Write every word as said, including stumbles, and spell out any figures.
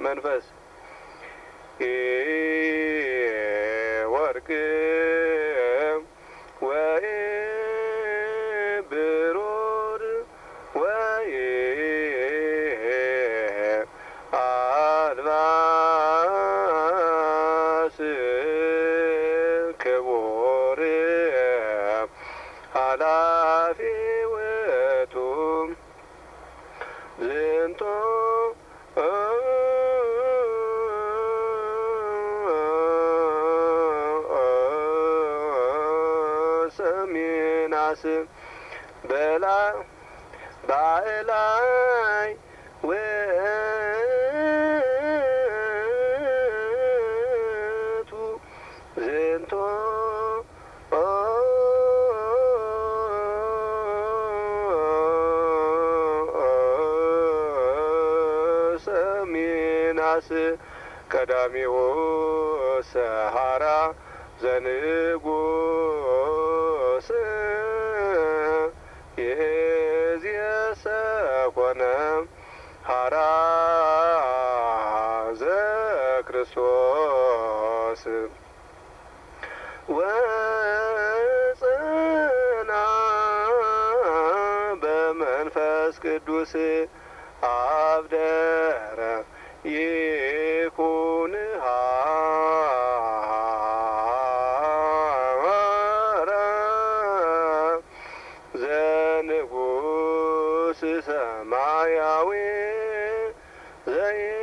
መንፈስ ወርቅ ወይ ብሩር ወይ አልባስ ክቡር ኃላፊ ውእቱ ዝንቶ ሰሚናስ በላ ባዕላይ ውእቱ ዝንቶ ሰሚናስ ቀዳሚሁ ሰሃራ ዘንጉስ ይእዜሰ ኮነ ሀራ ዘክርስቶስ ወጽና በመንፈስ ቅዱስ አብደረ ይኩን ሀራ ዘንጉስ ሰማያዊ ዘይ